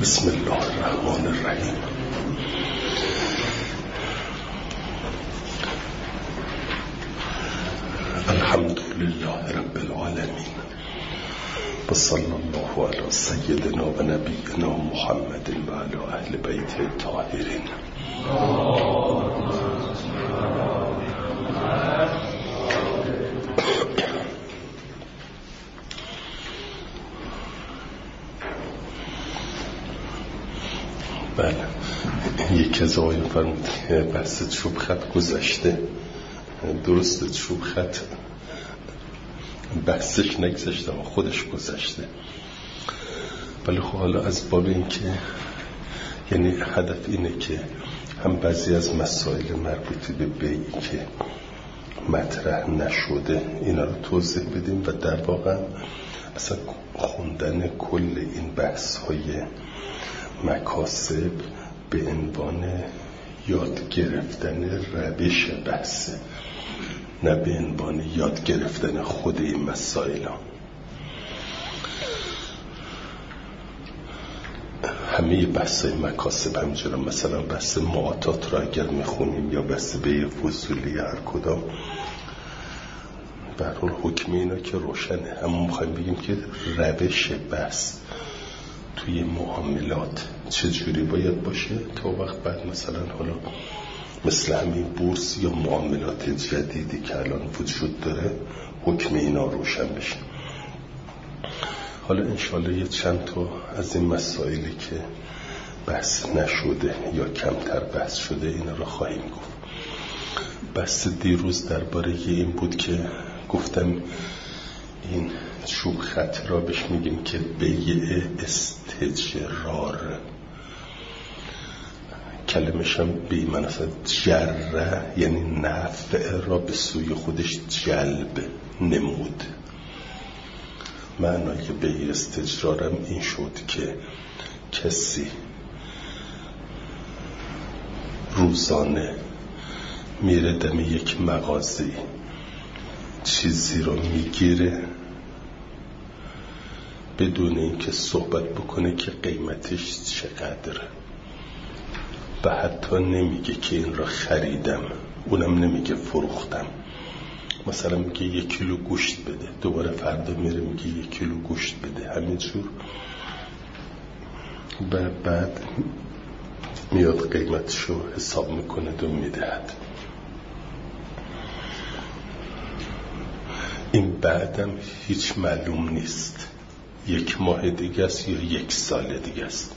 بسم الله الرحمن الرحیم. الحمد لله رب العالمین و صلی الله علی سیدنا و نبینا محمد و علی اهل بیت الطاهرین. بله، یکی از آقایون فرمود که بحث چوب خط گذشته. درسته، چوب خط بحثش نگذشته و خودش گذشته، ولی خب حالا از باب این که یعنی هدف اینه که هم بعضی از مسائل مربوط به بیعی که مطرح نشده اینا رو توضیح بدیم و در واقع اصلا خوندن کل این بحث های مکاسب به عنوان یاد گرفتن روش بحثه، نه به عنوان یاد گرفتن خود این مسائل ها. همه بحث های مکاسب همینجوره. مثلا بحث معاطات را اگر میخونیم یا بحث به فضولی هر کدام، برحال حکم اینا که روشنه. اما میخوایم بگیم که روش بحث توی معاملات چجوری باید باشه تا وقت بعد مثلا حالا مثل همین بورس یا معاملات جدیدی که الان وجود داره حکم اینا روشن بشه. حالا انشالله یه چند تا از این مسائلی که بحث نشده یا کمتر بحث شده اینا رو خواهیم گفت. بحث دیروز درباره این بود که گفتم این چوب خط را بهش میگیم که بیع استجرار. کلمش هم به معنی جره، یعنی نفع را به سوی خودش جلب نمود. معنای بیع استجرار هم این شد که کسی روزانه میره دم یک مغازه چیزی رو میگیره بدون اینکه صحبت بکنه که قیمتش چقدره و حتی نمیگه که این را خریدم، اونم نمیگه فروختم. مثلا میگه 1 کیلو گوشت بده، دوباره فردا میره میگه 1 کیلو گوشت بده، همینجور و بعد میاد قیمتشو حساب میکنه و میدهد. این بعدم هیچ معلوم نیست 1 ماه دیگه است یا 1 سال دیگه است.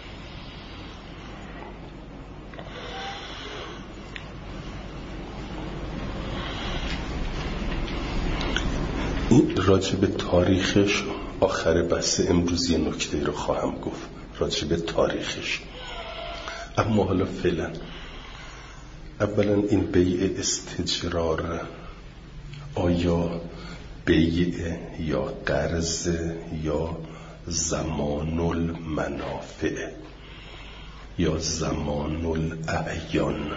این راجع به تاریخش آخر بحث امروز یه نکته رو خواهم گفت راجع به تاریخش. اما حالا فعلا اولا این بیع استجرار آیا بیع یا قرض یا زمان المنافع یا زمان الاعیان؟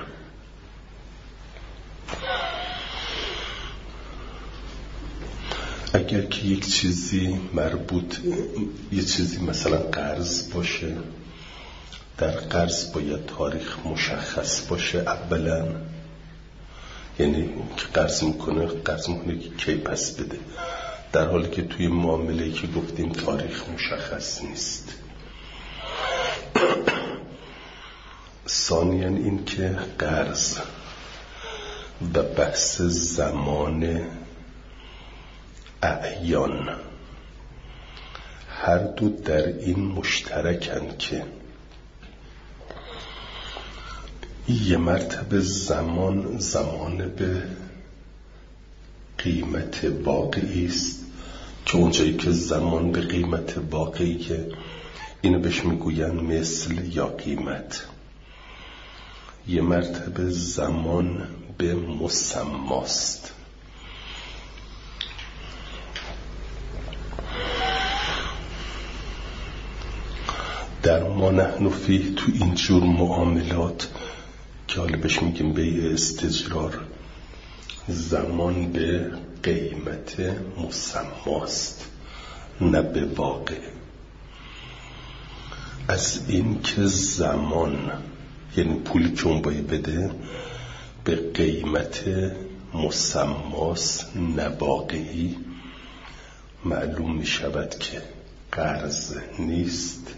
اگر که یک چیزی مربوط، یک چیزی مثلا قرض باشه، در قرض باید تاریخ مشخص باشه اولا، یعنی که قرض میکنه که کی پس بده، در حالی که توی معامله که گفتیم تاریخ مشخص نیست. ثانیاً این که قرض و بحث زمان اعیان هر دو در این مشترکن که یه مرتبه زمان به قیمت واقعی است که اونجایی که زمان به قیمت واقعیه اینو بهش میگوین مثل یا قیمت. یه مرتبه زمان به مسماست. در ما نحن فیه تو این جور معاملات که حالا بهش میگیم بیع استجرار، زمان به قیمت مسماست نه به واقع. از این که زمان، یعنی پولی که اون باید بده، به قیمت مسماس نواقعی، معلوم می شود که قرض نیست،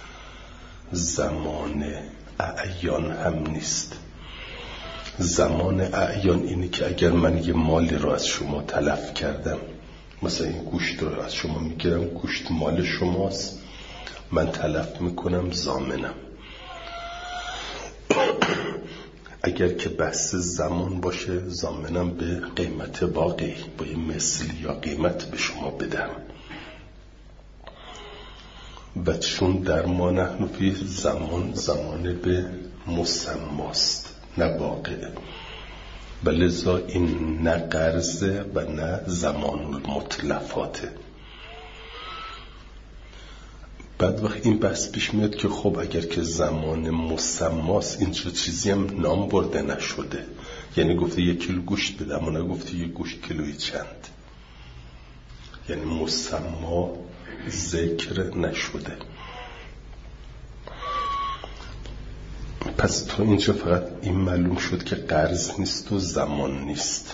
زمان اعیان هم نیست. زمان اعیان اینه که اگر من یه مالی رو از شما تلف کردم، مثلا این گوشت رو از شما میگیرم، گوشت مال شماست، من تلف میکنم، ضامنم. اگر که بحث زمان باشه، ضامنم به قیمت باقی، با یه مثل یا قیمت به شما بدم. و چون در ما نحن فی زمان به مسماست، نه واقعه، و لذا این نه قرضه و نه زمان المتلفاته. بعد وقت این بحث پیش میاد که خب اگر که زمان مسماست، این چیزی هم نام برده نشده، یعنی گفته 1 کیلو گوشت بده اما نگفته یک گوشت کیلویی چند، یعنی مسما ذکر نشده. پس تا اینجا فقط این معلوم شد که قرض نیست و زمان نیست.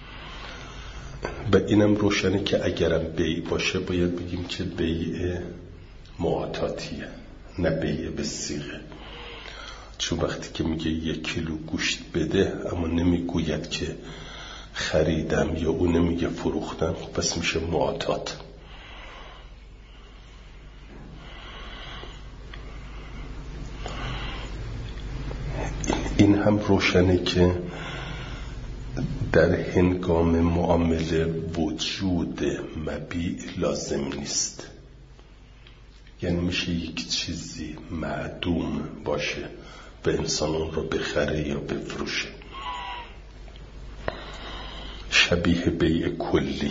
و اینم روشنه که اگرم بیع باشه باید بگیم که بیع معاتاتیه، نه بیع به صیغه. چون وقتی که میگه 1 کیلو گوشت بده اما نمیگوید که خریدم یا اون نمیگه فروختم، پس میشه معاتات. این هم روشنه که در هنگام معامله وجود مبیع لازم نیست. یعنی میشه یک چیزی معدوم باشه و انسان اون رو بخره یا بفروشه. شبیه بیع کلی،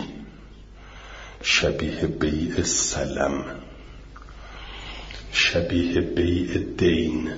شبیه بیع سلم، شبیه بیع دین،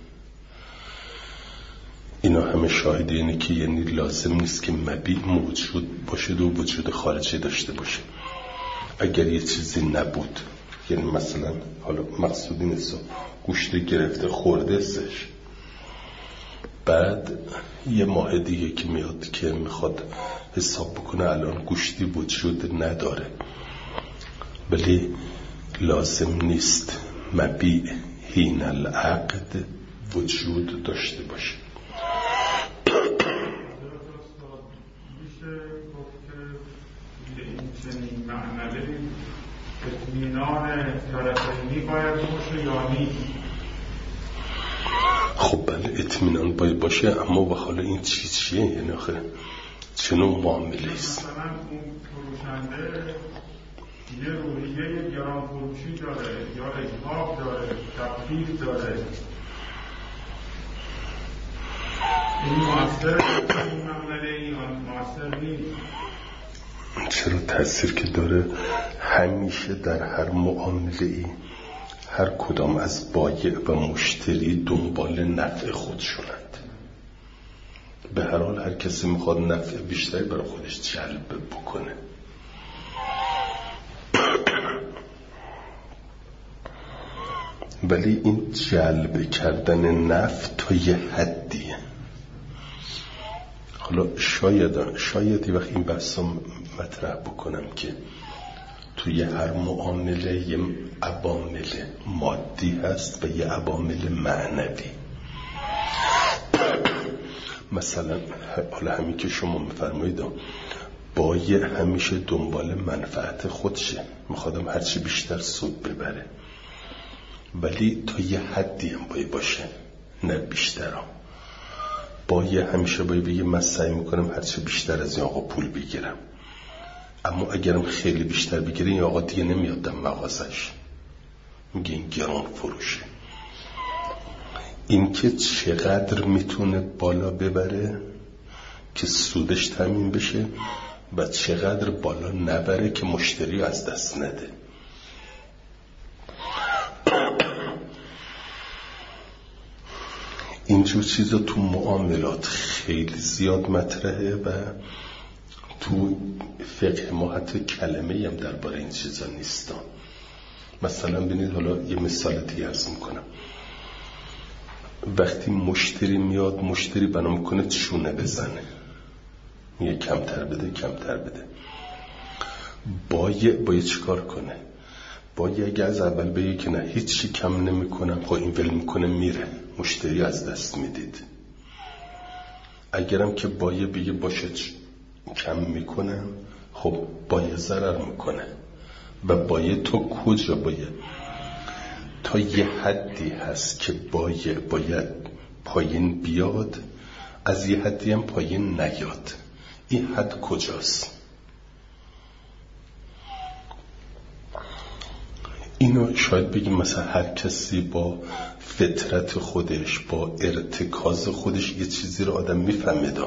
اینا همه شاهد اینه که یعنی لازم نیست که مبیع موجود باشه و وجود خارجی داشته باشه. اگر یه چیزی نبود، یعنی مثلا حالا مقصود این است گوشت گرفته خورده سش، بعد یه ماه دیگه که میاد که میخواد حساب بکنه الان گوشتی وجود نداره، ولی لازم نیست مبیع حین العقد وجود داشته باشه. اطمینان طرفینی باید باشه یا نیست؟ خب بله اطمینان باید باشه، اما و حالا این چیه؟ یعنی آخه چه نوع معامله است؟ مثلا اون فروشنده یه روحیه گران فروشی داره یا اجحاف داره، تبخیر داره، این مؤثر این معامله یا مؤثر نیست؟ چرا تأثیر که داره؟ همیشه در هر معامله‌ای هر کدام از بایع و مشتری دنبال نفع خودشونند. به هر حال هر کسی میخواد نفع بیشتری برای خودش جلب بکنه. ولی این جلب کردن نفع تا یه حدیه. حالا شایدی وقت این بحثا مطرح بکنم که توی هر معامله یه عوامل مادی هست و یه عوامل معنوی. مثلا حالا همین که شما میفرمایید بایع همیشه دنبال منفعت خودشه، میخوادم هرچی بیشتر سود ببره، ولی تا یه حدی هم باشه، نه بیشتر هم. بایع همیشه بگه من سعی میکنم هرچی بیشتر از این آقا پول بگیرم، اما اگرم خیلی بیشتر بگیره این آقا دیگه نمیادم مغازش، میگه این گران فروشه. این که چقدر میتونه بالا ببره که سودش تامین بشه و چقدر بالا نبره که مشتری از دست نده. اینجور چیزا تو معاملات خیلی زیاد مطرحه و تو فقه ما حتی کلمه‌ای هم درباره این چیزا نیستن. مثلا ببینید، حالا یه مثال دیگه عرض میکنم. وقتی مشتری میاد، مشتری بنا میکنه چونه بزنه، میگه کمتر بده. باید چیکار کنه؟ باید اگه از اول بگه که نه هیچی کم نمیکنم، خب این ول میکنه میره، مشتری از دست میدید. اگرم که باید بگه باشه کم میکنم، خب باید ضرر میکنه. و باید تو کجا باید تا یه حدی هست که باید پایین بیاد، از یه حدی هم پایین نیاد. این حد کجاست؟ اینو شاید بگیم مثلا هر کسی با فطرت خودش، با ارتکاز خودش یه چیزی رو آدم میفهمه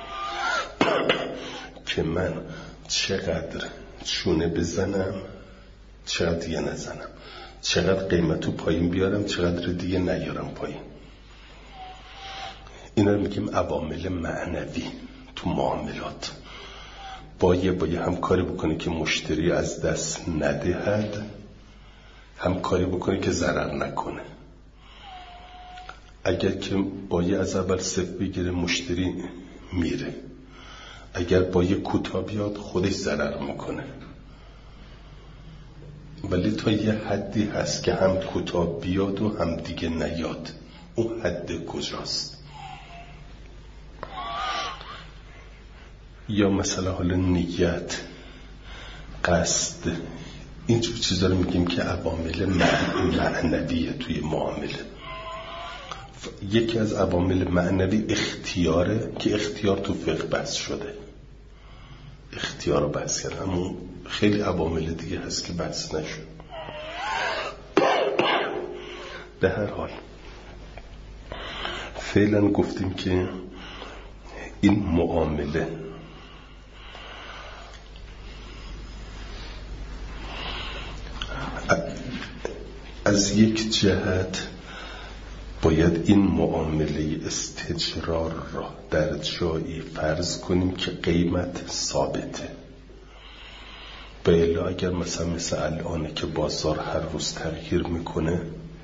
که من چقدر چونه بزنم، چقدر دیگه نزنم، چقدر قیمتو پایین بیارم، چقدر دیگه نیارم پایین. اینا رو میگیم عوامل معنوی تو معاملات. باید هم کاری بکنه که مشتری از دست ندهد، هم کاری بکنه که ضرر نکنه. اگر که باید از اول صفر بگیره، مشتری میره. اگر باید کوتاه بیاد، خودش ضرر میکنه. ولی تا یه حدی هست که هم کوتاه بیاد و هم دیگه نیاد. اون حد کجاست؟ یا مثلا حالا نیت، قصد، اینجور چیزا رو میگیم که عوامل معنویه توی معامله. یکی از عوامل معنوی اختیاره که اختیار تو فقه بحث شده، اختیار رو بحث کرد، اما خیلی عوامل دیگه هست که بحث نشد. به هر حال فعلا گفتیم که این معامله از یک جهت باید این معامله استجرار را در جایی فرض کنیم که قیمت ثابته. بله، اگر مثل الانه که بازار هر روز تغییر میکنه،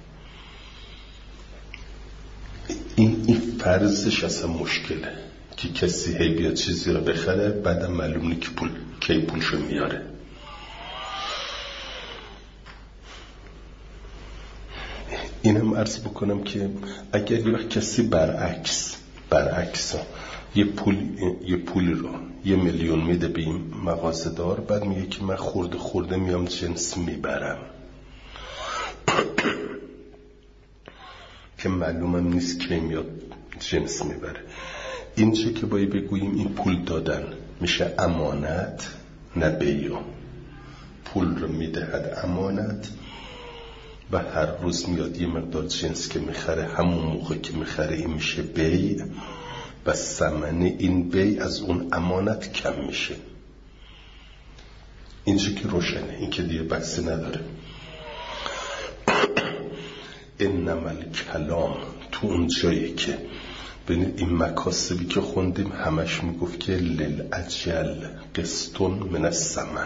این فرضش اصلا مشکله که کسی هی بیاد چیزی رو بخره، بعدم معلوم نیست که کی پولشو میاره. اینم عرض بکنم که اگر یه وقت کسی برعکس یه پول رو 1,000,000 میده به این مغازه‌دار، بعد میگه که من خورده میام جنس میبرم که معلومم نیست که میاد جنس میبره. اینجا که باید بگوییم این پول دادن میشه امانت، نه بیع. پول رو میدهد امانت و هر روز میاد یه مقدار جنس که میخره، همون موقع که میخره این میشه بیع و ثمن این بیع از اون امانت کم میشه. اینجا که روشنه، این که دیگه بحثی نداره. انما الکلام تو اون جایی که ببینید این مکاسبی که خوندیم همش میگفت که للأجل قسطن من الثمن،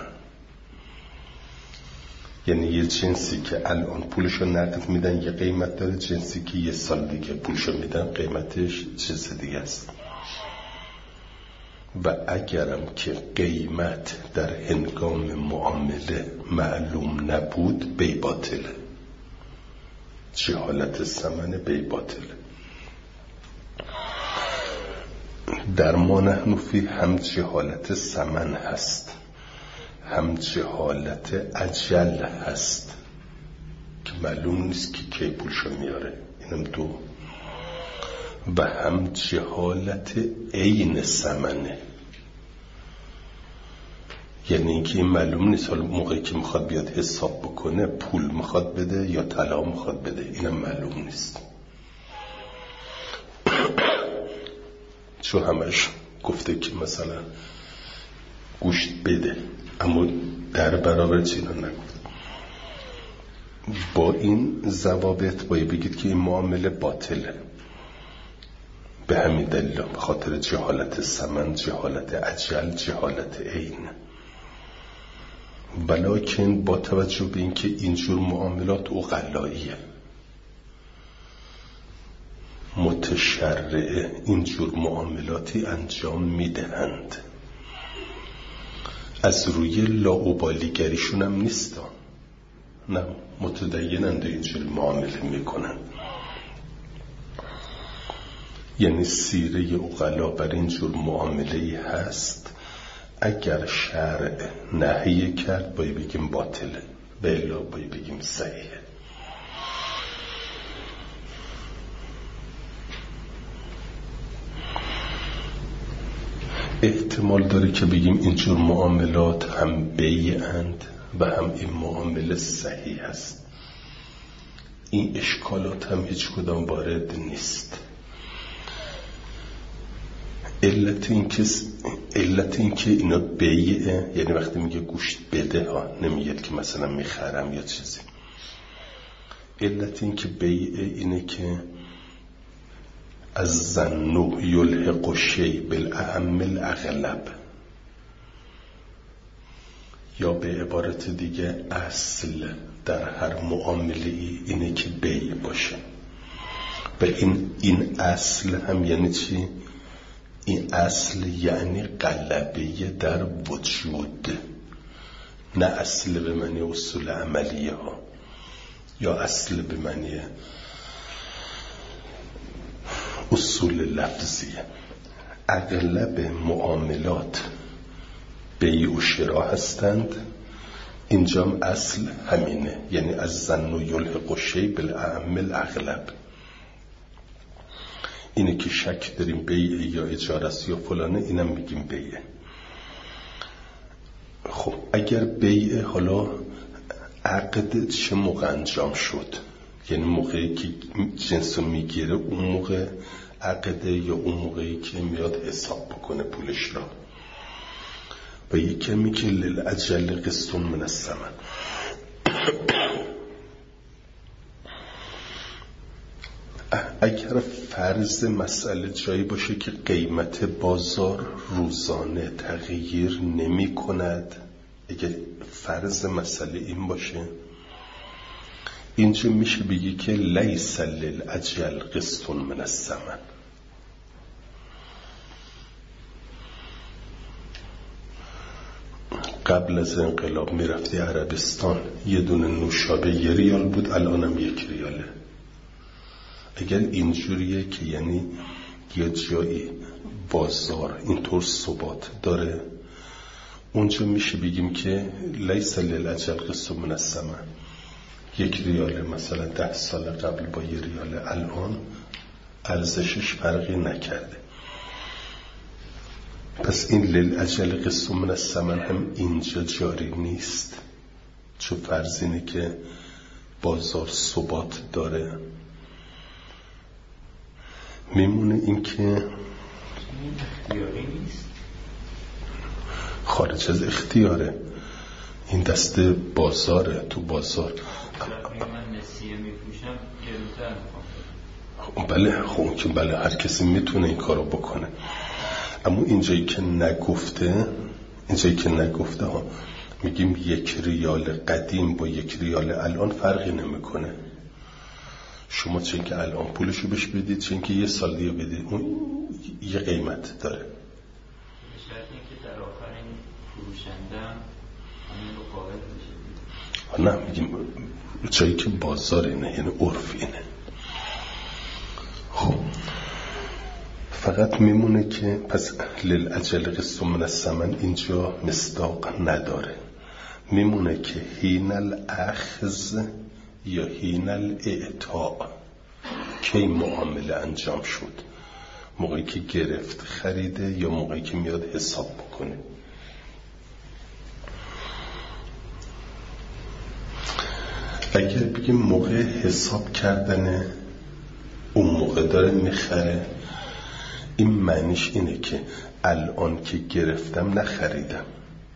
یعنی یه جنسی که الان پولشو نقد میدن یه قیمت داره، جنسی که 1 سال دیگه پولشو میدن قیمتش چیز دیگه است. و اگرم که قیمت در هنگام معامله معلوم نبود، بیع باطله. جهالت ثمن بیع باطله. در ما نحن فی هم جهالت ثمن هست، هم جهالت اجل هست که معلوم نیست که کی پولشو میاره، اینم دو. و هم جهالت عین ثمنه، یعنی اینکه این معلوم نیست حالا موقعی که میخواد بیاد حساب بکنه پول میخواد بده یا طلا میخواد بده، اینم معلوم نیست. چون همش گفته که مثلا گوشت بده، اما در برابر چینا نگفت. با این ضوابط باید بگید که این معامله باطله. به همین دلیل، به خاطر جهالت ثمن، جهالت اجل، جهالت عین. ولکن با توجه به اینکه اینجور معاملات عقلاییه، متشرعه، اینجور معاملاتی انجام میدهند، از روی لاابالیگریشون هم نیستن، نه متدینند اینجور معامله میکنن. یعنی سیره عقلا بر اینجور معامله هست، اگر شرع نهی کرد باید بگیم باطله و الا باید بگیم صحیحه. احتمال داره که بگیم اینجور معاملات هم بیعند و هم این معامله صحیح است. این اشکالات هم هیچ کدام وارد نیست. علت این که اینا بیعه، یعنی وقتی میگه گوشت بده ها، نمیگه که مثلا میخرم یا چیزی. علت این که بیعه اینه که از ظن یلحق الشیء بالاعم الاغلب، یا به عبارت دیگه اصل در هر معامله اینه که بیع باشه. و این اصل هم یعنی چی؟ این اصل یعنی غلبه در وجود، نه اصل به معنی اصول عملیه ها یا اصل به معنی اصول لفظیه. اغلب معاملات بیع و شراء هستند، اینجام اصل همینه، یعنی از ظن یلحق الشیء بالاعم الاغلب. اینه که شک داریم بیع یا اجاره است یا فلانه، اینم میگیم بیعه. خب اگر بیع، حالا عقد چه موقع انجام شد؟ یعنی موقعی که جنسو میگیره اون موقع عقده، یا اون موقعی که میاد حساب بکنه پولش را؟ و یکی که للعجل قسط من الثمن. اگر فرض مسئله جایی باشه که قیمت بازار روزانه تغییر نمی کند، اگر فرض مسئله این باشه، اینجا میشه بگی که لیس للعجل قسط من الثمن. قبل از انقلاب میرفتی عربستان، یه دونه نوشابه 1 ریال بود، الانم 1 ریاله. اگر اینجوریه که یعنی یه جایی بازار اینطور ثبات داره، اونجا میشه بگیم که لیس للعجل قسط من الثمن. 1 ریاله مثلا 10 سال قبل با 1 ریاله الان ارزشش فرقی نکرده. پس این للعجل قسط من الثمن هم اینجا جاری نیست، چون فرض اینه که بازار ثبات داره. میمونه این که اختیاری نیست، خارج از اختیاره، این دست بازاره. تو بازار من نسیه میپوشم گرونتر میکنم. بله خب که بله، هر کسی میتونه این کارو بکنه. اما اینجایی که نگفته ها، میگیم 1 ریال قدیم با 1 ریال الان فرقی نمیکنه. شما چه که الان پولشو بهش بدید، چه که یه سال دیگه بدید، اون یه قیمت داره. به شرط اینکه در آخر این فروشنده همین رو قابل بشه. نه میگیم جایی که بازار اینه، یعنی عرف اینه. خب فقط میمونه که پس للعجل قسط من الثمن اینجا مصداق نداره. میمونه که حین الاخذ یا حین الاعطاء کی معامله انجام شد؟ موقعی که گرفت خریده یا موقعی که میاد حساب بکنه؟ اگر بگیم موقع حساب کردن اون موقع داره میخره، این معنیش اینه که الان که گرفتم نخریدم،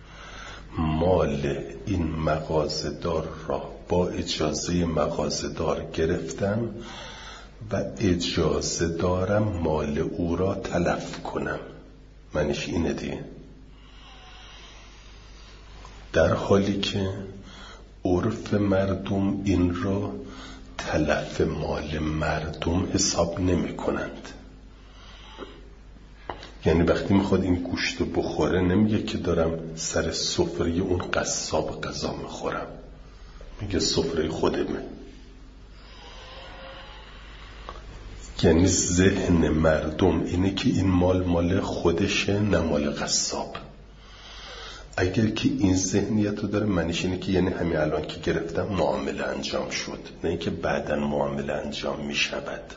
مال این مغازه‌دار را با اجازه مغازه‌دار گرفتم و اجازه دارم مال او را تلف کنم. معنیش اینه دیگه. در حالی که عرف مردم این را تلف مال مردم حساب نمی کنند. یعنی وقتی میخواد این گوشت بخوره نمیگه که دارم سر سفره اون قصاب غذا میخورم، میگه سفره خودمه. یعنی ذهن مردم اینه که این مال خودشه، نه مال قصاب. اگر که این ذهنیت رو داره، معنیش اینه که یعنی همین الان که گرفتم معامله انجام شد، نه اینکه بعداً معامله انجام میشود.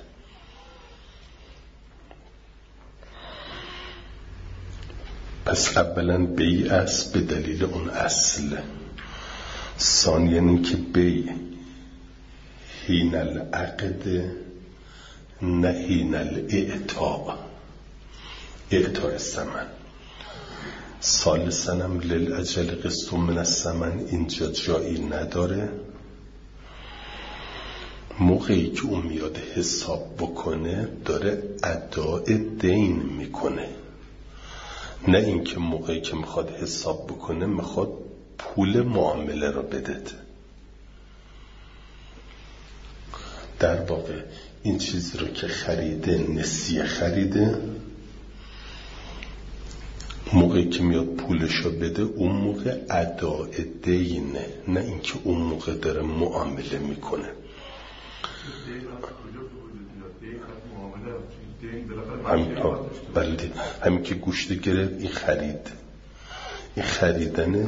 پس اولا بیع است به دلیل اون اصل، ثانیاً این که بیع حین العقد نه حین الاعطاء، اعطاء ثمن. ثالثاً هم للاجل قسط من الثمن اینجا جایی نداره. موقعی که اون میاد حساب بکنه داره اداء دین میکنه، نه اینکه موقعی که میخواد حساب بکنه میخواد پول معامله رو بدهد. در واقع این چیزی رو که خریده، نسیه خریده، موقعی که میاد پولشو بده اون موقع اداء دینه، نه اینکه اون موقع داره معامله میکنه. همین که گوشت گرفت این خرید، این خریدنه.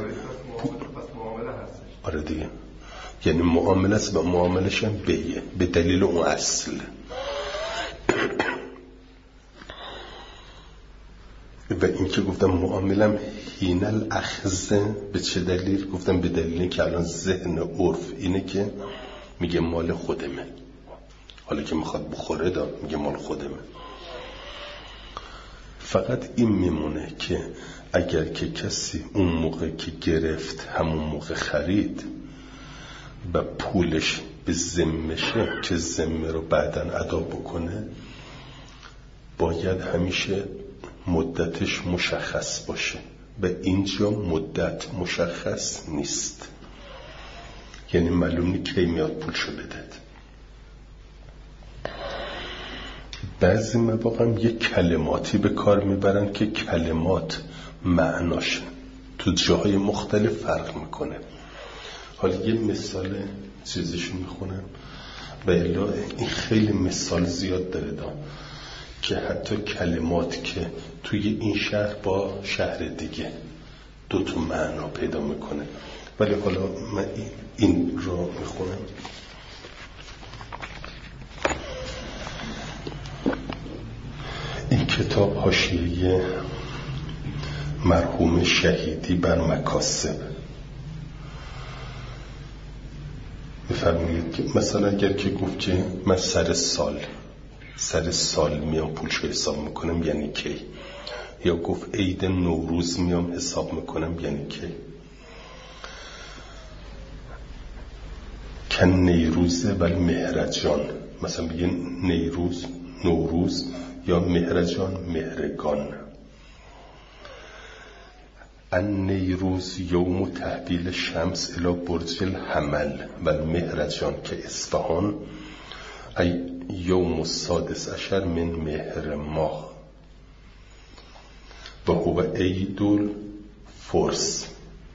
آره دیگه، یعنی معامله است و معاملش هم بیه به دلیل اون اصل. و این که گفتم معاملم حین الاخذ، به چه دلیل؟ گفتم به دلیل که الان ذهن عرف اینه که میگه مال خودمه، حالا که میخواد بخوره دا میگه مال خودمه. فقط این میمونه که اگر که کسی اون موقع که گرفت همون موقع خرید و پولش به ذمشه که ذمه رو بعداً ادا بکنه، باید همیشه مدتش مشخص باشه و اینجا مدت مشخص نیست، یعنی معلوم نیست کی میاد پولشو بده. بعضی مواقع هم یک کلماتی به کار میبرن که کلمات معناش تو جاهای مختلف فرق میکنه. حالا یه مثال چیزشو میخونم و الا این خیلی مثال زیاد داره که حتی کلمات که توی این شهر با شهر دیگه دو تا معنا پیدا میکنه. ولی حالا من این رو میخونم. این کتاب حاشیه مرحوم شهیدی بر مکاسب بفرمایید که مثلا اگر که گفت که من سر سال میام پولشو حساب میکنم یعنی کی، یا گفت عید نوروز میام حساب میکنم یعنی کی. کن نیروزه ولی مهرجان، مثلا بگه نیروز نوروز، یا مهرجان مهرگان. ان نیروز یوم تحویل شمس الی برج الحمل و المهرجان که اصفهان ای یوم السادس عشر من مهر ماه و هو عید الفرس.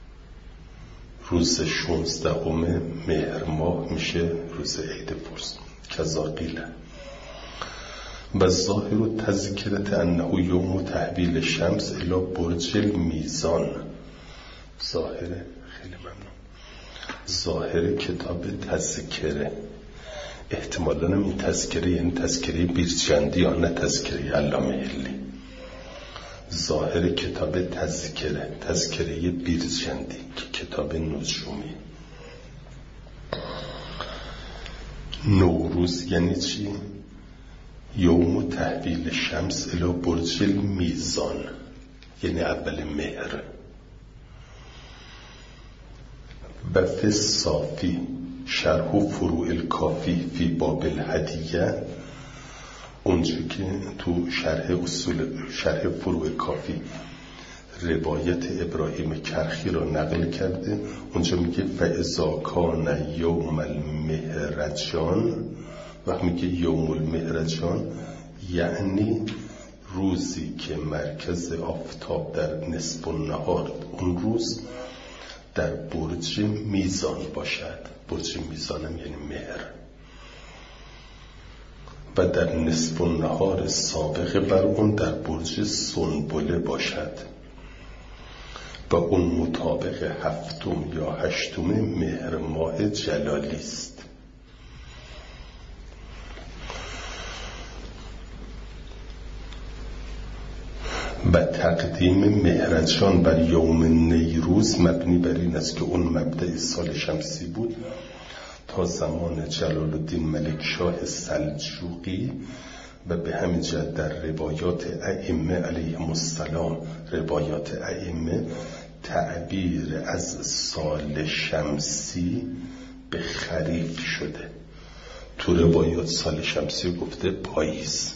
روز 16 مهر ماه میشه روز عید فرس. کذا قیل و ظاهر تذکرت انه یوم تحویل شمس الی برج المیزان. ظاهره، خیلی ممنون، ظاهر کتاب تذکره، احتمالاً این تذکره یعنی تذکره بیرجندی یا نه تذکره علامه حلی. ظاهر کتاب تذکره بیرجندی که کتاب نجومی. نوروز یعنی چی؟ یوم تحویل شمس الی برج المیزان، یعنی اول مهر. و فی صافی شرح فروع الکافی فی باب الهدیه، اونجا که تو شرح فروع کافی روایت ابراهیم کرخی را نقل کرده. اونجا میگه فاذا کان یوم المهرجان، و میگه یوم المهرجان یعنی روزی که مرکز آفتاب در نصف النهار اون روز در برج میزان باشد. برج میزانم یعنی مهر، و در نصف النهار سابق بر اون در برج سنبله باشد و اون مطابق 7 یا 8 مهر ماه جلالی است. و تقدیم مهرجان بر یوم نیروز مبنی بر این است که اون مبدأ سال شمسی بود تا زمان جلال الدین ملک شاه سلجوقی، و به همین جهت در روایات ائمه علیهم السلام، روایات ائمه تعبیر از سال شمسی به خریف شده. تو روایات سال شمسی گفته پاییز.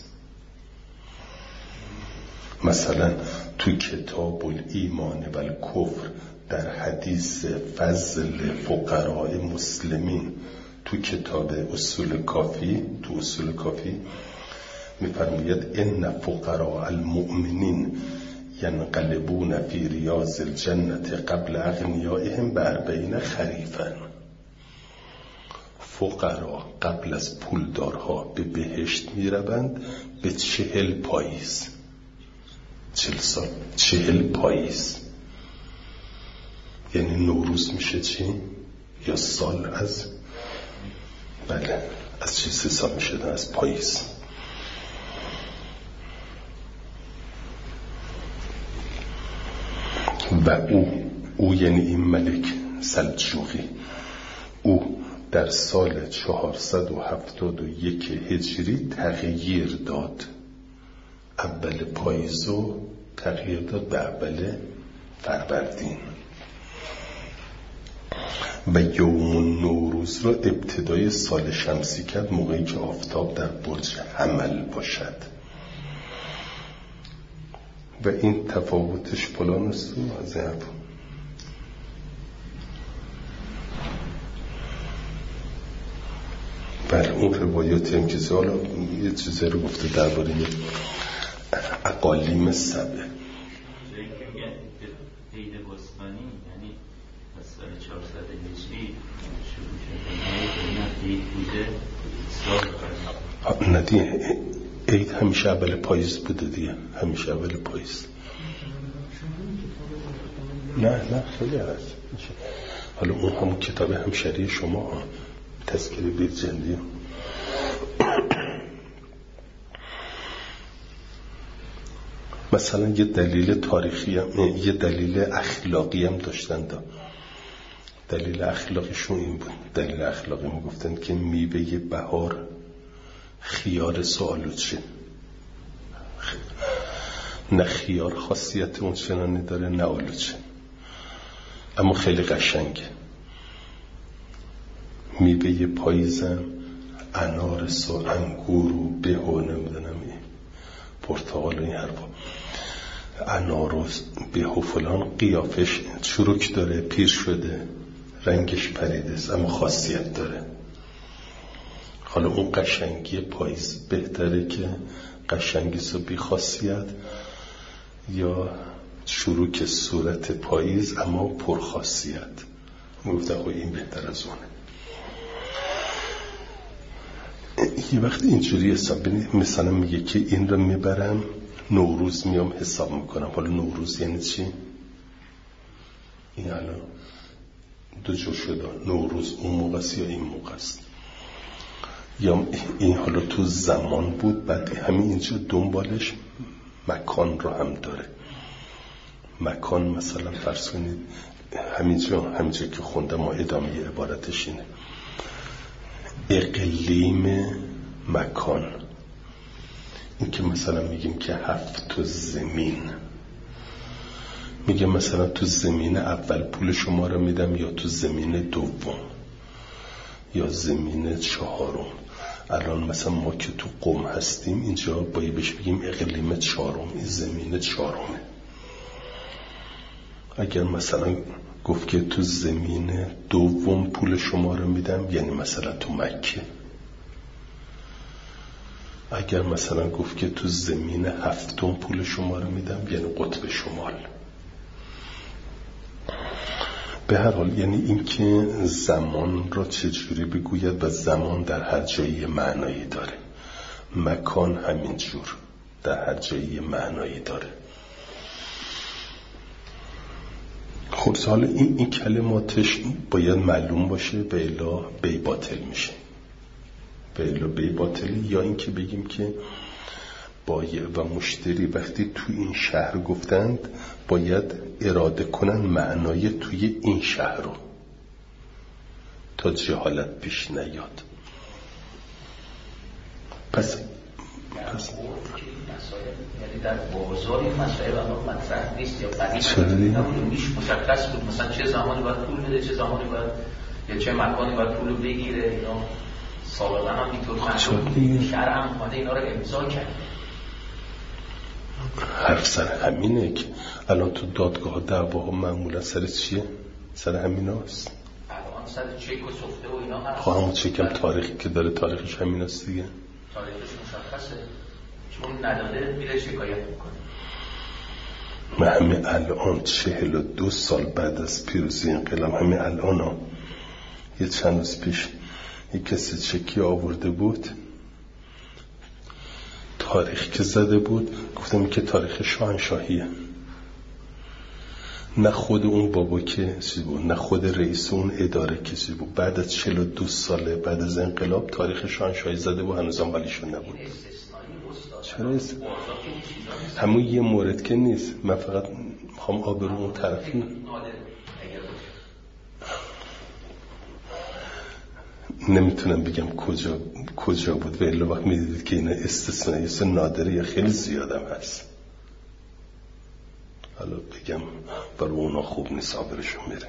مثلا تو کتاب الایمان و الکفر در حدیث فضل فقراء مسلمین تو کتاب اصول کافی می‌فرماید ان فقراء المؤمنین ینقلبون فی ریاض الجنة قبل اغنیائهم ب40 خریفا. فقرا قبل از پولدارها به بهشت میروند به 40 پاییز. 40 سال 40 پاییز یعنی نوروز میشه چی؟ یا سال از بله از چی 3 سال میشه؟ از پاییز. و او یعنی این ملک سلجوقی، او در سال 471 هجری تغییر داد. اول پاییزو تغییر داد به اول فروردین، و یوم نوروز را ابتدای سال شمسی کرد موقعی که آفتاب در برج حمل باشد. و این تفاوتش فلان است و از این بر اون روایاتی هم که حالا یه چیزی رو گفته درباره اقالیم 7 عید بستانی، یعنی از سال 400 هجری شروع شده. عید بوده سال ندیه عید همیشه اول پاییز بوده دیگه، همیشه اول پاییز. نه خیلی هست. حالا اون همون کتاب همشری شما تذکره بیرجندی مثلا یه دلیل تاریخی هم، یه دلیل اخلاقی هم داشتن. دلیل اخلاقیشون این بود. دلیل اخلاقی میگفتن که میوه بهار خیار سوالوچه، نه خیار خاصیت اون چنانی داره نه آلوچه، اما خیلی قشنگه. میوه پاییزم انارس و انگور و به و نمیدونم پرتقال و این حرفا، انار و به و فلان قیافش چروک داره، پیر شده، رنگش پریده است اما خاصیت داره. حالا اون قشنگی پاییز بهتره که قشنگیست و بی خاصیت، یا چروک صورت پاییز اما پرخاصیت؟ میگفتن خب این بهتر از اونه. یه وقت اینجوری حساب بینید، مثلا میگه که این رو میبرم نوروز میام حساب میکنم. حالا نوروز یعنی چی؟ این الان دو جور شده، نوروز اون موقع است یا این موقع است، یا این حالا تو زمان بود. بعد همین اینجا دنبالش مکان رو هم داره. مکان مثلا فرض کنید همینجا که خوندم ما ادامه عبارتش اینه، اقلیم مکان. این که مثلا میگیم که 7 زمین، میگه مثلا تو زمین اول پول شما رو میدم، یا تو زمین دوم، یا زمین 4. الان مثلا ما که تو قم هستیم اینجا باید بهش بگیم اقلیم 4، این زمین 4. اگر مثلا گفت که تو زمین دوم پول شما رو میدم، یعنی مثلا تو مکه. اگر مثلا گفت که تو زمین هفتم پول شما رو میدم، یعنی قطب شمال. به هر حال یعنی این که زمان را چجوری بگوید و زمان در هر جایی معنایی داره، مکان همینجور در هر جایی معنایی داره. خب حالا این کلماتش باید معلوم باشه، به الا بی باطل میشه. به الا بی باطل، یا این که بگیم که بایع و مشتری وقتی توی این شهر گفتند باید اراده کنن معنای توی این شهر رو تا جهالت پیش نیاد. پس یعنی در بازار این مسائل الان مطرح نیست یا قدیم نبود، مشخص بود مثلا چه زمانی باید پول بده، چه زمانی باید یا چه مکانی باید پول بگیره. اینا سابقا هم اینطور خانه شرع هم خانه اینا رو امضا کرده. حرف سر همینه که الان تو دادگاه دعواها معمولا سر چیه؟ سر همین هست. الان سر چک و سفته و اینا هست. همون چکم تاریخی که داره تاریخش همین هست دیگه. تاریخش مشخصه، چون نداده میره شکایت میکنه. من همین الان 42 سال بعد از پیروزی انقلاب، همین الان یه چند روز پیش یک کسی چکی آورده بود، تاریخ که زده بود، گفتم که تاریخ شاهنشاهیه. نه خود اون بابا که چیز بود، نه خود رئیس اون اداره که چیز بود. بعد از 42 ساله بعد از انقلاب تاریخ شاهنشاهی زده بود، هنوز هم ولیشون نبود. چرا؟ همون یه مورد که نیست. من فقط میخوام آبرو اون طرفی نمیتونم بگم کجا بود، ولی وقت میدیدید که اینا استثنایی است، نادره یا خیلی زیادم هست. حالا بگم برای اونا خوب نیست، آبرشون میره.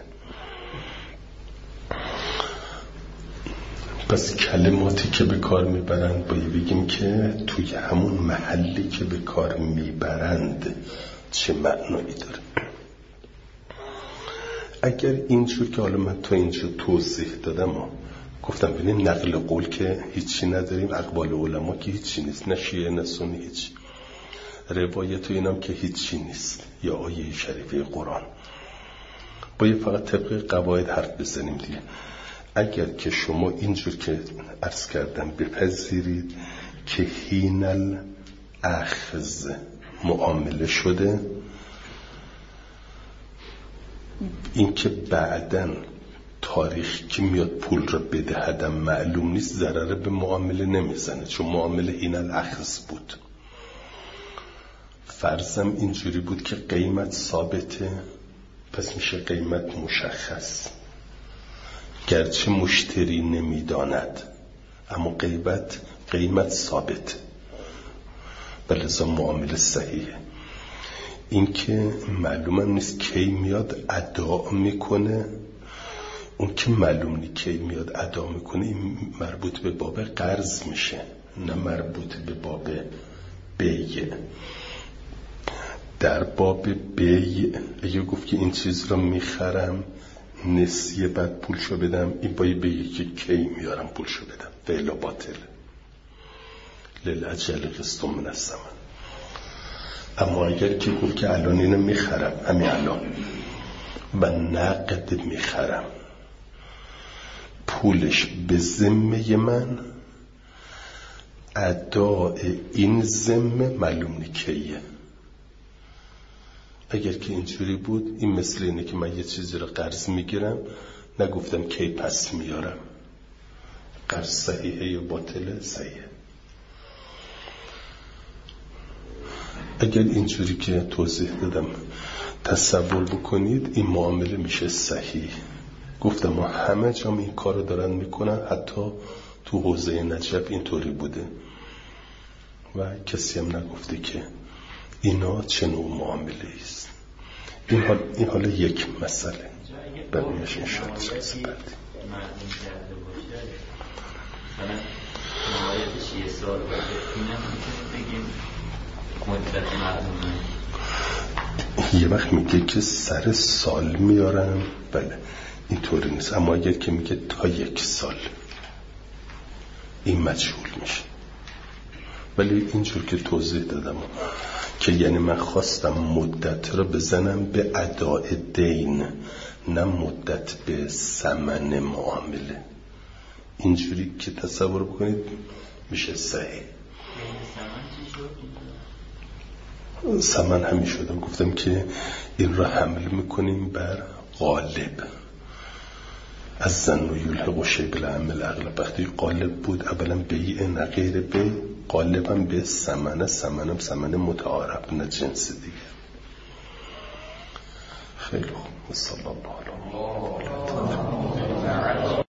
پس کلماتی که به کار میبرند باید بگیم که توی همون محلی که به کار میبرند چه معنایی داره. اگر اینجور که حالا من تو اینجا توضیح دادم گفتم ببینید نقل قول که هیچی نداریم، اقوال علما که هیچی نیست، نه شیعه نه سنی هیچ، روایت و اینام که هیچی نیست، یا آیه شریفه قرآن. باید فقط طبق قواعد حرف بزنیم دیگه. اگر که شما اینجور که عرض کردم بپذیرید که حین الاخذ معامله شده، این که بعدن تاریخ که میاد پول را بدهدم معلوم نیست، ضرر به معامله نمیزنه، چون معامله حین الاخذ بود. فرضم اینجوری بود که قیمت ثابته، پس میشه قیمت مشخص، گرچه مشتری نمیداند اما قیمت ثابت، بلکه معامله صحیحه. این که معلومم نیست کی میاد ادا میکنه، اون که معلوم نیست کی میاد ادا میکنه، این مربوط به باب قرض میشه، نه مربوط به باب بیع. در باب بیع اگه گفت که این چیز رو میخرم نسیه بعد پولشو بدم، این باید بگه که کی میارم پولشو بدم، فعلا باطل للعجل قسط من الثمن. اما اگر که گفت که الان اینو میخرم، همین الان و نقد میخرم، پولش به ذمه من، اداء این ذمه معلوم نیکیه. اگر که اینجوری بود، این مثل اینه که من یه چیزی رو قرض میگیرم، نگفتم کی پس میارم. قرض صحیحه یا باطله؟ صحیحه. اگر اینجوری که توضیح دادم تصور بکنید، این معامله میشه صحیح. گفتم ما همه جام این کار رو دارن میکنن، حتی تو حوزه نجف اینطوری بوده و کسی هم نگفته که اینا چه نوع معامله است. این حالا یک مسئله بقیه‌اش انشاءالله جلسه بعدی. مثلا نهایتش یه سال باشه، اینم میتونیم بگیم مدت معلومه. یه وقت میگه که سر سال میارم، بله اینطوری نیست، اما اگر که میگه تا 1 سال این مجهول میشه. ولی اینجور که توضیح دادم که یعنی من خواستم مدت رو بزنم به اداء دین، نه مدت به ثمن معامله. اینجوری که تصور بکنید میشه صحیح. ثمن همین شدم، گفتم که این را حمل میکنیم بر غالب، از زن و یلحق شیء العمل اغلب. وقتی غالب بود اولا بیع نه غیر بیع، غالبم به ثمنم ثمن متعارف نه جنس دیگه. خیلی خوب. صلی الله علیه و